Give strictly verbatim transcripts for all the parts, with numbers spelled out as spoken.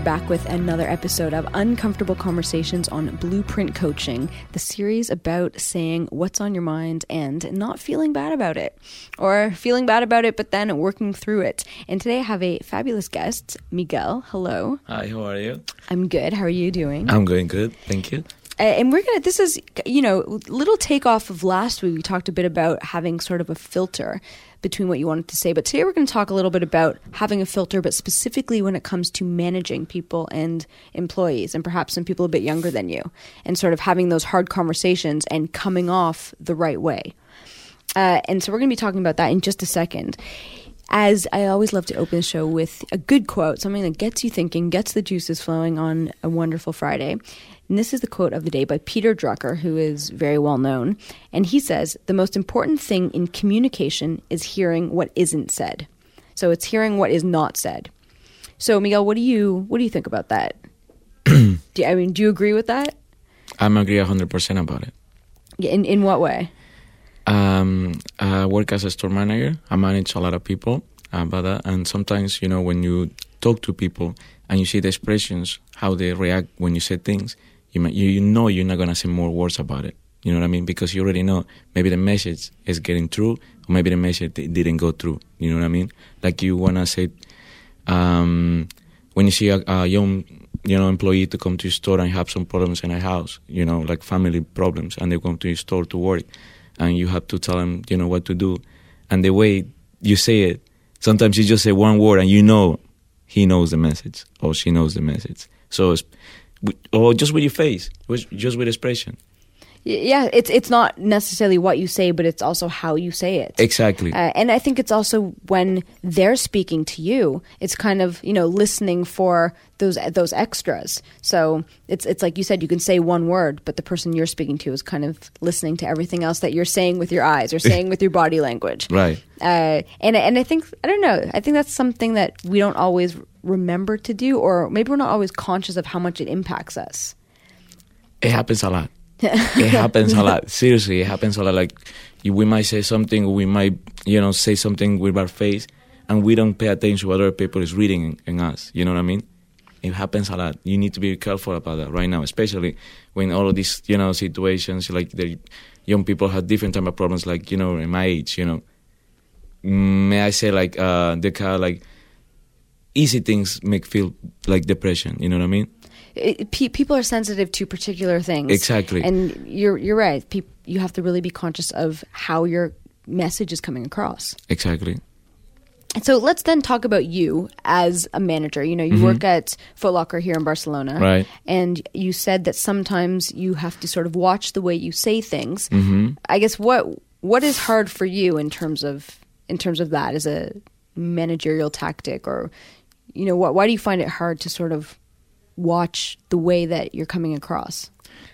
back with another episode of Uncomfortable Conversations on Blueprint Coaching, the series about saying what's on your mind and not feeling bad about it, or feeling bad about it but then working through it. And today I have a fabulous guest, Miguel. Hello. Hi, how are you? I'm good. How are you doing? I'm going good, thank you. Uh, and we're going to, this is, you know, little takeoff of last week. We talked a bit about having sort of a filter between what you wanted to say. But today we're going to talk a little bit about having a filter, but specifically when it comes to managing people and employees, and perhaps some people a bit younger than you, and sort of having those hard conversations and coming off the right way. Uh, and so we're going to be talking about that in just a second. As I always love to open the show with a good quote, something that gets you thinking, gets the juices flowing on a wonderful Friday. And this is the quote of the day by Peter Drucker, who is very well known. And he says, the most important thing in communication is hearing what isn't said. So it's hearing what is not said. So Miguel, what do you what do you think about that? do you, I mean, do you agree with that? I'm agree one hundred percent about it. In in what way? Um, I work as a store manager. I manage a lot of people about that. And sometimes, you know, when you talk to people and you see the expressions, how they react when you say things, you might, you, you know you're not going to say more words about it. You know what I mean? Because you already know maybe the message is getting through, or maybe the message didn't go through. You know what I mean? Like you want to say, um, when you see a, a young, you know, employee to come to your store and have some problems in a house, you know, like family problems, and they come to your store to work, and you have to tell them, you know, what to do. And the way you say it, sometimes you just say one word and you know he knows the message or she knows the message. So, it's, or just with your face, just with expression. Yeah, it's it's not necessarily what you say, but it's also how you say it. Exactly. Uh, and I think it's also when they're speaking to you, it's kind of, you know, listening for those those extras. So it's it's like you said, you can say one word, but the person you're speaking to is kind of listening to everything else that you're saying with your eyes or saying with your body language. Right. Uh, and and I think, I don't know, I think that's something that we don't always remember to do, or maybe we're not always conscious of how much it impacts us. It happens a lot. It happens a lot. Seriously, it happens a lot. Like we might say something, we might, you know, say something with our face, and we don't pay attention to what other people is reading in, in us. You know what I mean? It happens a lot. You need to be careful about that right now, especially when all of these, you know, situations, like the young people have different type of problems. Like, you know, in my age, you know, may I say like uh, the kind of like easy things make feel like depression. You know what I mean? It, pe- people are sensitive to particular things. Exactly. And you're you're right. Pe- you have to really be conscious of how your message is coming across. Exactly. And so let's then talk about you as a manager. You know, you mm-hmm. work at Foot Locker here in Barcelona. Right. And you said that sometimes you have to sort of watch the way you say things. Mm-hmm. I guess what what is hard for you in terms of in terms of that as a managerial tactic, or, you know, what why do you find it hard to sort of watch the way that you're coming across?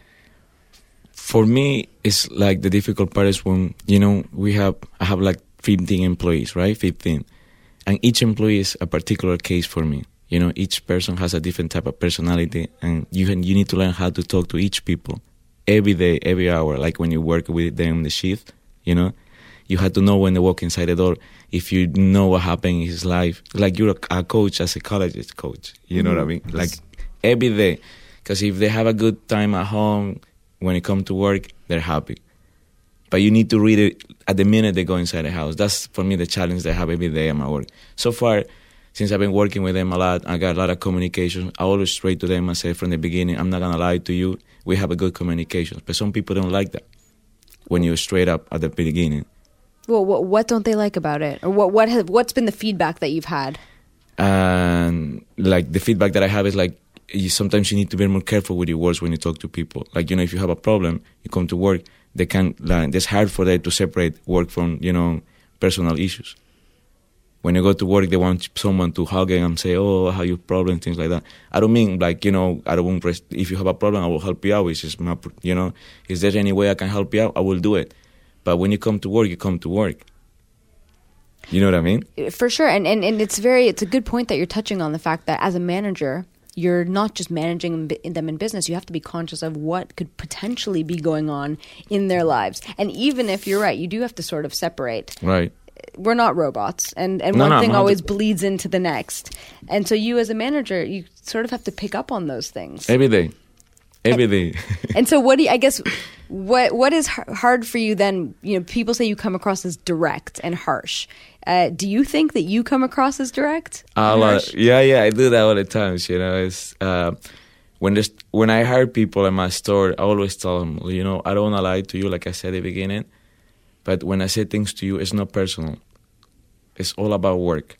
For me, it's like the difficult part is when, you know, we have, I have like fifteen employees, right? fifteen. And each employee is a particular case for me. You know, each person has a different type of personality, and you can, you need to learn how to talk to each people every day, every hour. Like when you work with them in the shift, you know, you have to know when they walk inside the door, if you know what happened in his life. Like you're a, a coach, a psychologist coach, you know mm-hmm. what I mean? Like every day, because if they have a good time at home, when they come to work, they're happy. But you need to read it at the minute they go inside the house. That's, for me, the challenge they have every day at my work. So far, since I've been working with them a lot, I got a lot of communication. I always straight to them and say from the beginning, I'm not going to lie to you, we have a good communication. But some people don't like that when you're straight up at the beginning. Well, what, what don't they like about it? Or what, what have, what's been the feedback that you've had? And, like, the feedback that I have is, like, You, sometimes you need to be more careful with your words when you talk to people. Like, you know, if you have a problem, you come to work, they can, like, it's hard for them to separate work from, you know, personal issues. When you go to work, they want someone to hug them and say, oh, how you problem, things like that. I don't mean, like, you know, I don't want, rest- if you have a problem, I will help you out. It's just my, you know, is there any way I can help you out? I will do it. But when you come to work, you come to work. You know what I mean? For sure. And, and, and it's very, it's a good point that you're touching on, the fact that as a manager, you're not just managing them in business. You have to be conscious of what could potentially be going on in their lives. And even if you're right, you do have to sort of separate. Right. we're not robots, and, and No, one no, thing I'm not- always bleeds into the next. And so you as a manager, you sort of have to pick up on those things. Every day. Every day. And so what do you, I guess, what what is h- hard for you then? You know, people say you come across as direct and harsh. Uh, do you think that you come across as direct? A and lot. harsh? Yeah, yeah, I do that all the times. You know, it's uh, when there's when I hire people in my store, I always tell them, you know, I don't want to lie to you, like I said at the beginning. But when I say things to you, it's not personal. It's all about work.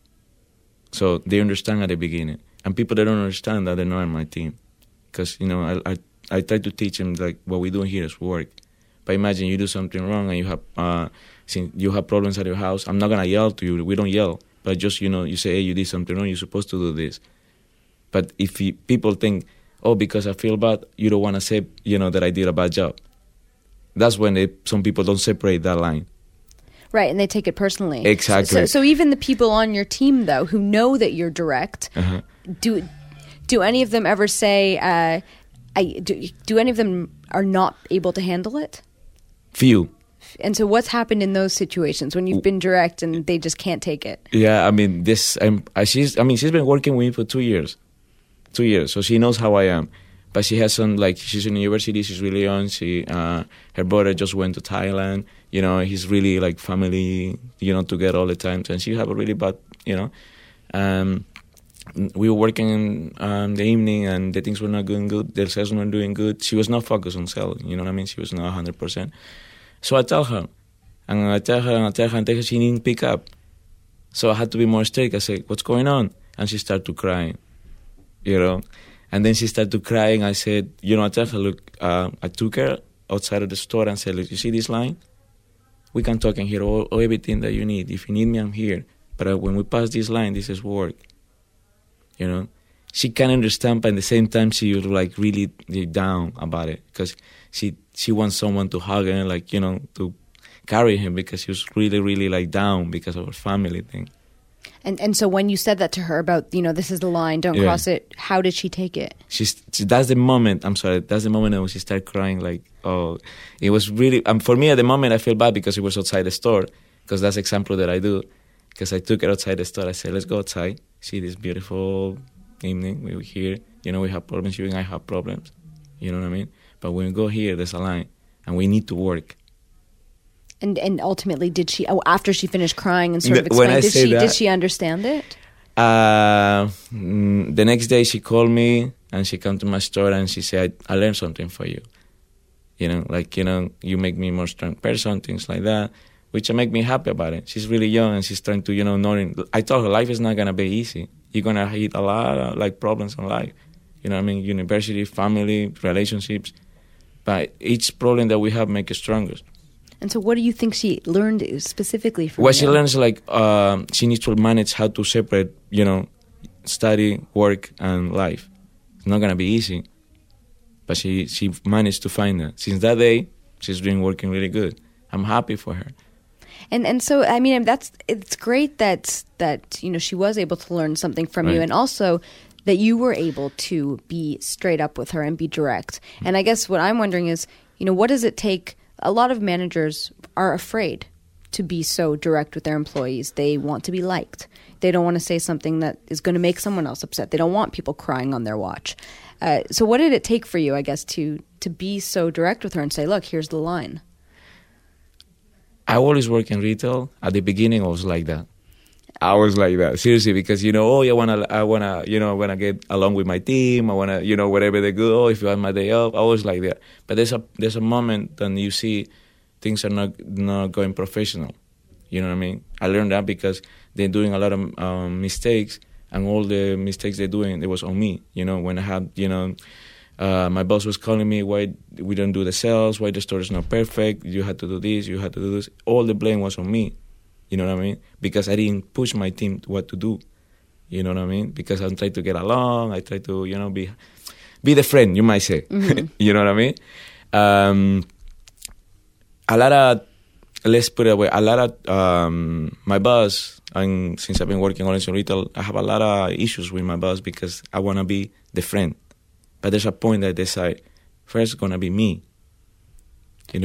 So they understand at the beginning, and people that don't understand that they're not on my team, because you know, I I I try to teach them like what we're doing here is work. But imagine you do something wrong and you have uh, since you have problems at your house. I'm not gonna yell to you. We don't yell, but just you know, you say, hey, you did something wrong. You're supposed to do this. But if you, people think, oh, because I feel bad, you don't want to say, you know, that I did a bad job. That's when they, some people don't separate that line. Right, and they take it personally. Exactly. So, so even the people on your team, though, who know that you're direct, Uh-huh. do do any of them ever say, uh, I, do, do any of them are not able to handle it? Few. And so what's happened in those situations when you've been direct and they just can't take it? Yeah, I mean, this. Um, I, she's. I mean, she's been working with me for two years, two years. So she knows how I am. But she has some like she's in university. She's really young. She, uh, her brother just went to Thailand. You know, he's really like family. You know, together all the time. And she have a really bad. You know, um, we were working in um, the evening, and the things were not going good. The sales were not doing good. She was not focused on selling. You know what I mean? She was not a hundred percent. So I tell her, and I tell her, and I tell her, and tell her she didn't pick up. So I had to be more strict. I said, what's going on? And she started to cry, you know. And then she started to cry, and I said, you know, I tell her, look, uh, I took her outside of the store and said, look, you see this line? We can talk and hear all, all everything that you need. If you need me, I'm here. But uh, when we pass this line, this is work, you know. She can understand, but at the same time, she was like really down about it because she she wants someone to hug her, like, you know, to carry him because she was really, really like down because of her family thing. And and so when you said that to her about, you know, this is the line, don't Yeah. cross it, how did she take it? She's she, that's the moment. I'm sorry. That's the moment when she started crying. Like, oh, it was really. Um, for me at the moment, I feel bad because it was outside the store. Because that's the example that I do. Because I took her outside the store. I said, let's go outside. See this beautiful evening. We were here. You know, we have problems. You and I have problems. You know what I mean? But when we go here, there's a line, and we need to work. And and ultimately, did she? Oh, after she finished crying and sort of The- when explained, I did say she that- did she understand it? Uh, mm, the next day she called me and she came to my store and she said, I learned something for you. You know, like, you know, you make me a more strong person, things like that, which make me happy about it. She's really young and she's trying to, you know, knowing. I told her life is not going to be easy. You're going to hit a lot of, like, problems in life. You know what I mean? University, family, relationships. But each problem that we have makes us stronger. And so what do you think she learned specifically from What you? she learns, like, um, she needs to manage how to separate, you know, study, work, and life. It's not going to be easy. But she, she managed to find that. Since that day, she's been working really good. I'm happy for her. And and so I mean that's it's great that that you know she was able to learn something from you, Right. and also that you were able to be straight up with her and be direct. And I guess what I'm wondering is, you know, what does it take? A lot of managers are afraid to be so direct with their employees. They want to be liked. They don't want to say something that is going to make someone else upset. They don't want people crying on their watch. Uh, so what did it take for you, I guess, to to be so direct with her and say, look, here's the line? I always work in retail. At the beginning, I was like that. I was like that, seriously, because, you know, oh, I wanna, I wanna, you know, I wanna get along with my team. I wanna, you know, whatever they do. Oh, if you want my day off, I was like that. But there's a there's a moment when you see things are not not going professional. You know what I mean? I learned that because they're doing a lot of um, mistakes, and all the mistakes they're doing, it was on me. You know, when I had, you know, uh, my boss was calling me, why we don't do the sales, why the store is not perfect, you had to do this, you had to do this. All the blame was on me. You know what I mean? Because I didn't push my team to what to do. You know what I mean? Because I tried to get along. I tried to, you know, be be the friend, you might say. Mm-hmm. You know what I mean? Um, a lot of, let's put it away, a lot of, um, my boss, and since I've been working always in retail, I have a lot of issues with my boss because I want to be the friend. But there's a point that I decide, first it's going to be me. You know,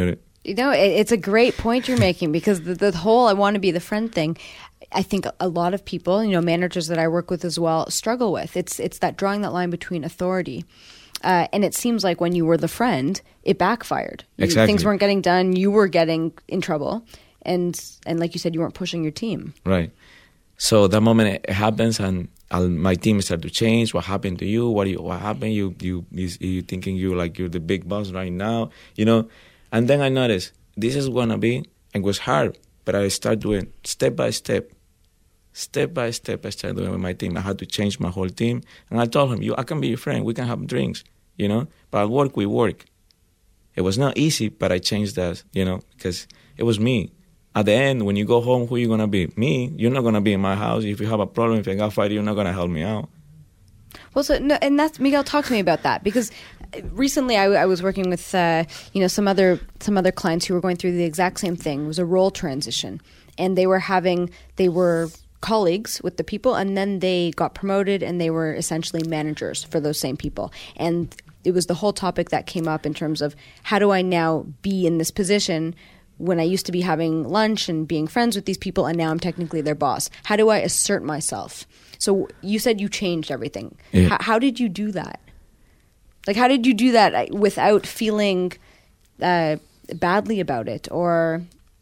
You know, it, it's a great point you're making, because the, the whole I want to be the friend thing, I think a lot of people, you know, managers that I work with as well, struggle with. It's it's that drawing that line between authority. Uh, and it seems like when you were the friend, it backfired. You, exactly. Things weren't getting done. You were getting in trouble. And and like you said, you weren't pushing your team. Right. So that moment it happens, and I'll, my team start to change. What happened to you? What you, what happened? You you you, you thinking you like you're the big boss right now, you know? And then I noticed this is gonna be. It was hard, but I start doing step by step, step by step. I started doing with my team. I had to change my whole team, and I told him, "You, I can be your friend. We can have drinks, you know. But at work, we work." It was not easy, but I changed that, you know, because it was me. At the end, when you go home, who are you going to be? Me. You're not going to be in my house. If you have a problem, if I got fired, you're not going to help me out. Well, so, no, and that's, Miguel, talk to me about that, because recently I, I was working with, uh, you know, some other, some other clients who were going through the exact same thing. It was a role transition, and they were having, they were colleagues with the people, and then they got promoted, and they were essentially managers for those same people. And it was the whole topic that came up in terms of, how do I now be in this position when I used to be having lunch and being friends with these people, and now I'm technically their boss? How do I assert myself? So you said you changed everything. Yeah. How, how did you do that? Like, how did you do that without feeling uh, badly about it, or,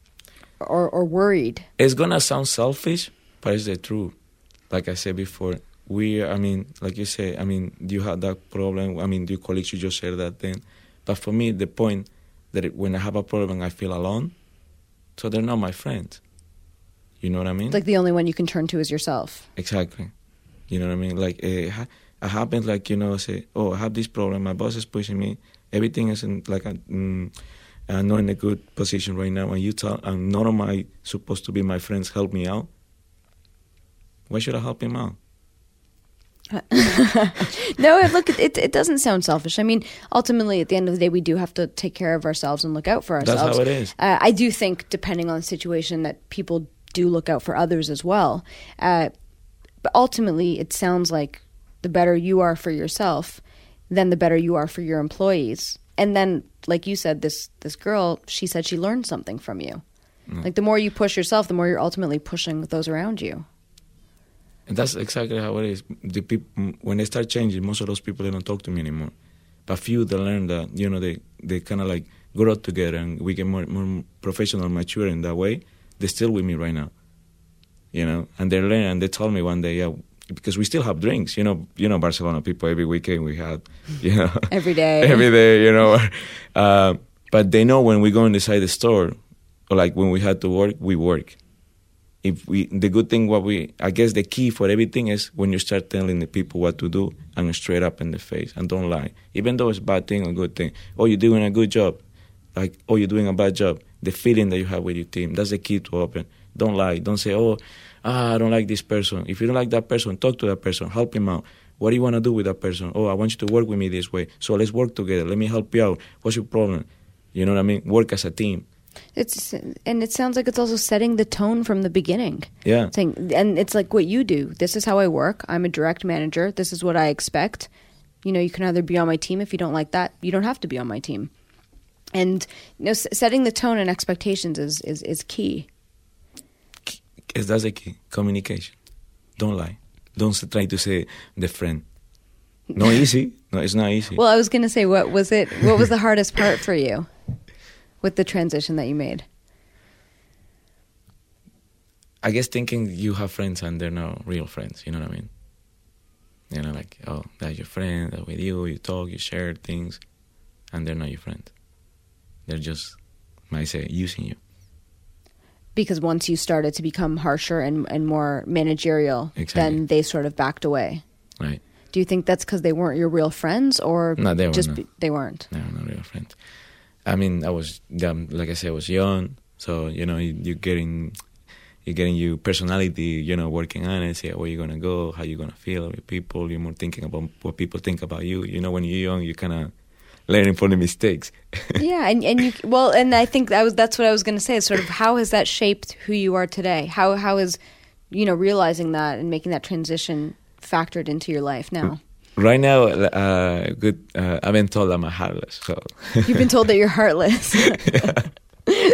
or or worried? It's gonna sound selfish, but it's the truth. Like I said before, we, I mean, like you say, I mean, you had that problem. I mean, your colleagues, you just shared that thing. But for me, the point that it, when I have a problem, I feel alone, so they're not my friends. You know what I mean? Like, the only one you can turn to is yourself. Exactly. You know what I mean? Like, it, it happens, like, you know, say, oh, I have this problem, my boss is pushing me, everything is in, like, a, mm, I'm not in a good position right now, and you tell, and none of my supposed to be my friends help me out. Why should I help him out? No, look, it it doesn't sound selfish. I mean, ultimately, at the end of the day, we do have to take care of ourselves and look out for ourselves. That's how it is. Uh, I do think, depending on the situation, that people do look out for others as well. Uh, but ultimately, it sounds like the better you are for yourself, then the better you are for your employees. And then, like you said, this this girl, she said she learned something from you. Mm. Like, the more you push yourself, the more you're ultimately pushing those around you. And that's exactly how it is. The people, when they start changing, most of those people, they don't talk to me anymore. But few, they learn that, you know, they, they kind of like grow up together, and we get more, more professional, mature in that way. They're still with me right now, you know. And they learn, and they told me one day, yeah, because we still have drinks, you know. You know, Barcelona people, every weekend we had, you know. Every day. Every day, you know. Uh, but they know when we go inside the store, or like when we had to work, we work. If we, the good thing, what we, I guess the key for everything is when you start telling the people what to do, and straight up in the face, and don't lie. Even though it's a bad thing or good thing. Oh, you're doing a good job. Like, oh, you're doing a bad job. The feeling that you have with your team, that's the key to open. Don't lie. Don't say, oh, ah, I don't like this person. If you don't like that person, talk to that person. Help him out. What do you want to do with that person? Oh, I want you to work with me this way. So let's work together. Let me help you out. What's your problem? You know what I mean? Work as a team. It's and it sounds like it's also setting the tone from the beginning. Yeah. Saying, and it's like what you do. This is how I work. I'm a direct manager. This is what I expect. You know, you can either be on my team. If you don't like that, you don't have to be on my team. And you know, s- setting the tone and expectations is, is, is key. Yes, that's the key. Communication. Don't lie. Don't try to say the friend. Not easy. No, it's not easy. Well, I was going to say, what was it? What was the hardest part for you with the transition that you made? I guess thinking you have friends and they're not real friends. You know what I mean? You know, like, oh, that's your friend. They're with you. You talk. You share things, and they're not your friend. They're just, might say, using you. Because once you started to become harsher and, and more managerial, exactly. then they sort of backed away. Right. Do you think that's because they weren't your real friends, or no, they just weren't. Be, they weren't? No, not real friends. I mean, I was, like I said, I was young, so, you know, you, you're getting, you're getting your personality, you know, working on it, see where you're going to go, how you're going to feel with people, you're more thinking about what people think about you. You know, when you're young, you kind of learning from the mistakes. Yeah, and, and you, well, and I think that was, that's what I was going to say, is sort of how has that shaped who you are today? How How is, you know, realizing that and making that transition factored into your life now? Right now, uh, good. Uh, I've been told I'm a heartless. So you've been told that you're heartless. Yeah.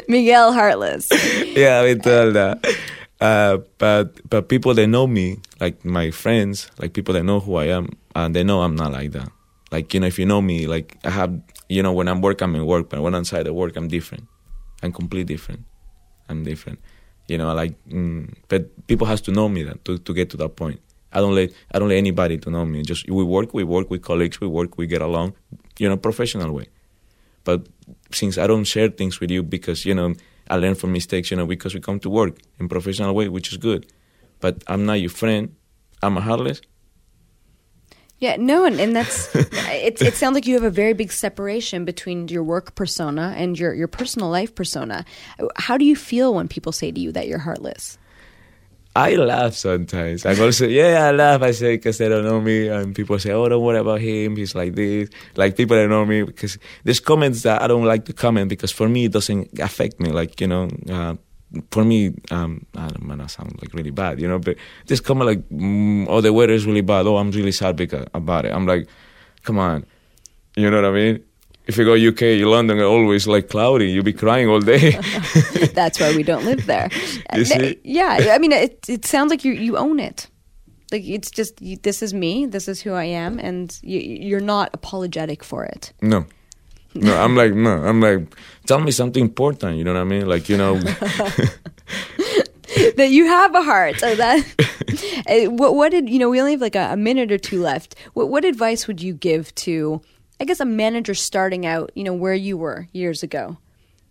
Miguel Heartless. Yeah, I've been told that. Uh, but but people that know me, like my friends, like people that know who I am, and they know I'm not like that. Like, you know, if you know me, like I have, you know, when I'm work, I'm in work, but when I'm outside of work, I'm different. I'm completely different. I'm different. You know, like, mm, but people has to know me that to, to get to that point. I don't let I don't let anybody to know me. Just we work, we work with colleagues, we work, we get along, you know, professional way. But since I don't share things with you because, you know, I learn from mistakes, you know, because we come to work in professional way, which is good. But I'm not your friend. I'm a heartless. Yeah, no, and, and that's, it, it sounds like you have a very big separation between your work persona and your, your personal life persona. How do you feel when people say to you that you're heartless? I laugh sometimes. I also, yeah, I laugh. I say, because they don't know me. And people say, oh, don't worry about him. He's like this. Like, people that know me. Because there's comments that I don't like to comment because for me, it doesn't affect me. Like, you know, uh, for me, um, I don't want to sound like really bad, you know, but this comment like, mm, oh, the weather is really bad. Oh, I'm really sad because, about it. I'm like, come on. You know what I mean? If you go U K, London, always like cloudy. You'll be crying all day. That's why we don't live there. You see? Yeah, I mean, it it sounds like you you own it. Like, it's just, you, this is me, this is who I am, and you, you're not apologetic for it. No. No, I'm like, no, I'm like, tell me something important, you know what I mean? Like, you know. That you have a heart. So that, what, what did, you know, we only have like a, a minute or two left. What, what advice would you give to, I guess, a manager starting out, you know, where you were years ago?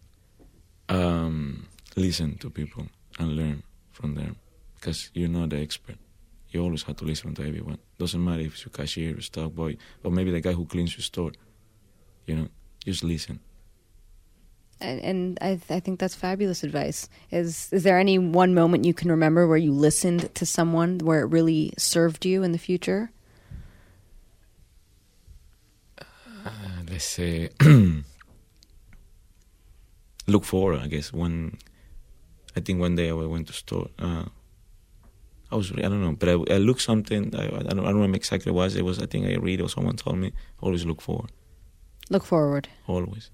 Um, listen to people and learn from them because you're not the expert. You always have to listen to everyone. Doesn't matter if it's your cashier, your stock boy, or maybe the guy who cleans your store. You know, just listen. And, and I, th- I think that's fabulous advice. Is is there any one moment you can remember where you listened to someone where it really served you in the future? Uh, let's say, look forward, I guess. One, I think one day I went to store. Uh, I was, I don't know, but I, I looked something. I, I don't, I don't remember exactly what it was. I think I read or someone told me. Always look forward. Look forward. Always.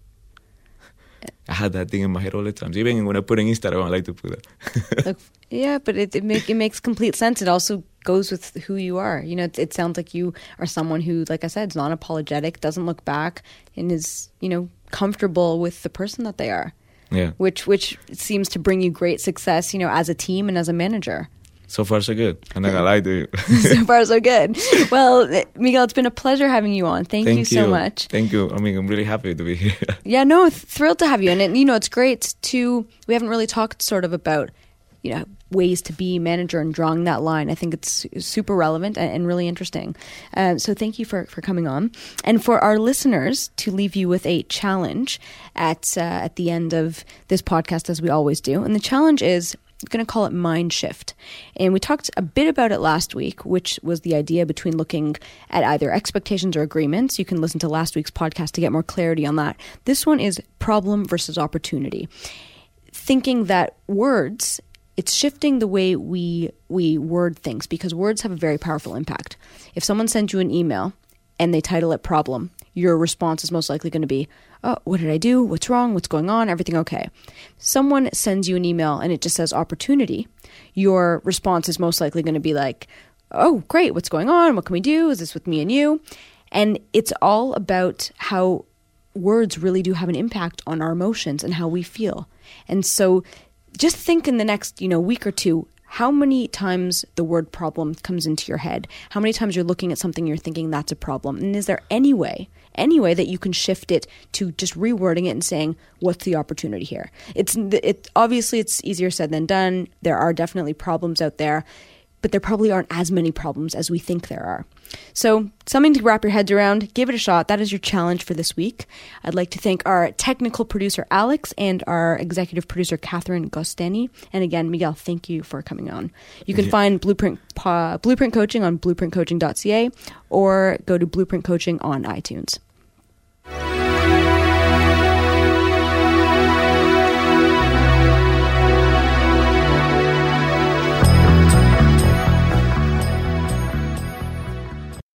I had that thing in my head all the time. Even when I put in Instagram, I like to put that. Look, yeah, but it it, make, it makes complete sense. It also goes with who you are. You know, it, it sounds like you are someone who, like I said, is non-apologetic, doesn't look back, and is, you know, comfortable with the person that they are. Yeah. Which which seems to bring you great success, you know, as a team and as a manager. So far, so good. I'm not going to lie to you. So far, so good. Well, Miguel, it's been a pleasure having you on. Thank, Thank you so much. Thank you. I mean, I'm really happy to be here. Yeah, no, thrilled to have you. And, it, you know, it's great to, we haven't really talked sort of about, you know, ways to be manager and drawing that line. I think it's super relevant and, and really interesting. Uh, so thank you for, for coming on. And for our listeners, to leave you with a challenge at, uh, at the end of this podcast, as we always do. And the challenge is, I'm going to call it Mind Shift. And we talked a bit about it last week, which was the idea between looking at either expectations or agreements. You can listen to last week's podcast to get more clarity on that. This one is problem versus opportunity. Thinking that words, it's shifting the way we we word things, because words have a very powerful impact. If someone sends you an email and they title it problem, your response is most likely going to be, oh, what did I do? What's wrong? What's going on? Everything okay? Someone sends you an email and it just says opportunity. Your response is most likely going to be like, oh, great. What's going on? What can we do? Is this with me and you? And it's all about how words really do have an impact on our emotions and how we feel. And so just think in the next, you know, week or two, how many times the word problem comes into your head? How many times you're looking at something, you're thinking that's a problem? And is there any way, any way that you can shift it to just rewording it and saying, what's the opportunity here? It's it obviously it's easier said than done. There are definitely problems out there, but there probably aren't as many problems as we think there are. So something to wrap your heads around. Give it a shot. That is your challenge for this week. I'd like to thank our technical producer, Alex, and our executive producer, Catherine Gosteni. And again, Miguel, thank you for coming on. You can yeah. find Blueprint uh, Blueprint Coaching on blueprint coaching dot c a or go to Blueprint Coaching on iTunes.